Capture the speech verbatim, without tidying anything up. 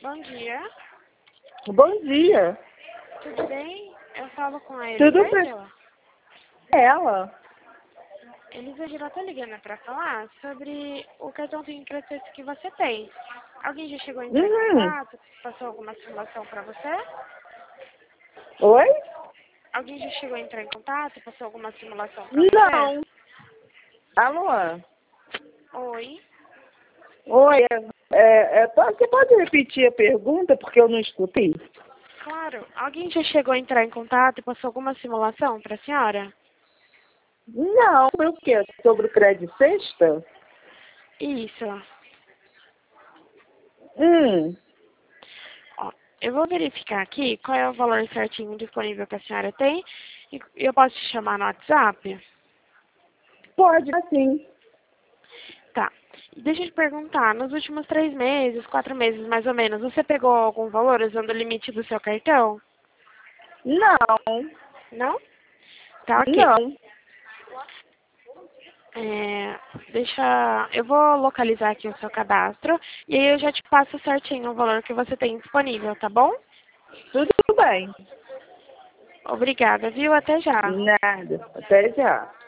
Bom dia. Bom dia. Tudo bem? Eu falo com a Tudo bem? Elisângela. Ela? Elisângela, tá ligando pra falar sobre o cartãozinho de processo que você tem. Alguém já chegou a entrar em Uhum. contato? Passou alguma simulação pra você? Oi? Alguém já chegou a entrar em contato? Passou alguma simulação pra você? Não. Alô? Oi. Oi. É, é, pode- você pode repetir a pergunta porque eu não escutei? Claro. Alguém já chegou a entrar em contato e passou alguma simulação pra senhora? Não. Sobre o quê? Sobre o crédito sexta? Isso. Hum. Ó, eu vou verificar aqui qual é o valor certinho disponível que a senhora tem e eu posso te chamar no WhatsApp? Pode, sim. Tá. Deixa eu te perguntar, nos últimos três meses, quatro meses mais ou menos, você pegou algum valor usando o limite do seu cartão? Não. Não? Tá, ok. Não. É, deixa, eu vou localizar aqui o seu cadastro e aí eu já te passo certinho o valor que você tem disponível, tá bom? Tudo bem. Obrigada, viu? Até já. Nada. Até já.